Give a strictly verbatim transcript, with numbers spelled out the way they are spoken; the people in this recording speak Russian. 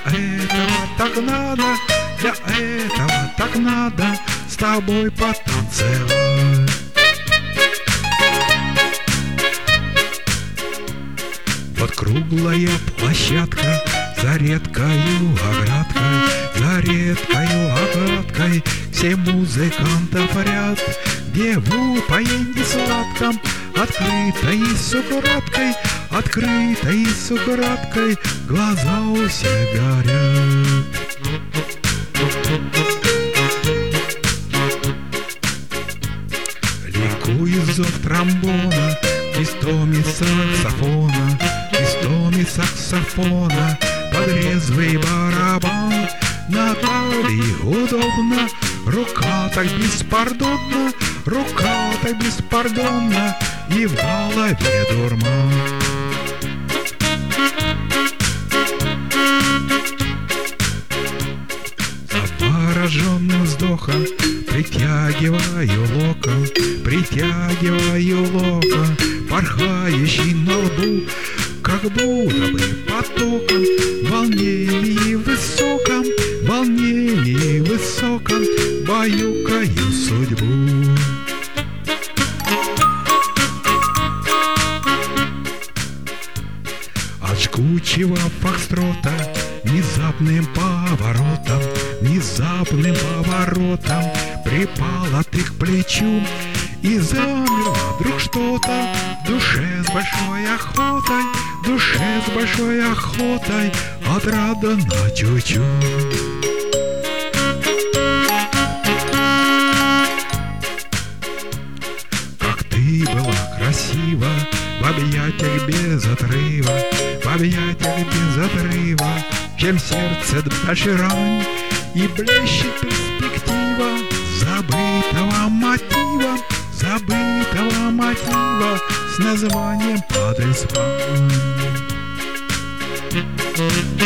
этого так надо, для этого так надо с тобой потанцевать. Вот круглая площадка за редкою оградкой, за редкою оградкой все музыкантов ряд, где в упоенье сладком открыто и с украдкой, открыто и с украдкой глаза у всех горят. Ликует зов тромбона, истоми саксофона, истоми саксофона, под резвый барабан. На талии удобно, рука так беспардонна, рука так беспардонна, и в голове дурман. Завороженным вздохом притягиваю локон, притягиваю локон, порхающий на лбу, как будто бы потоком, в волнении высоком, в волнении высоком баюкаю судьбу. От жгучего фокстрота внезапным поворотом, внезапным поворотом припала ты к плечу, и замерло вдруг что-то в душе с большой охотой, в душе с большой охотой отрадно чуть-чуть. Как ты была красива в объятиях без отрыва, в объятиях без отрыва, чем сердце дальше рань, и блещет перспектива забытого мотива, забытого мотива с названием «Падай спать».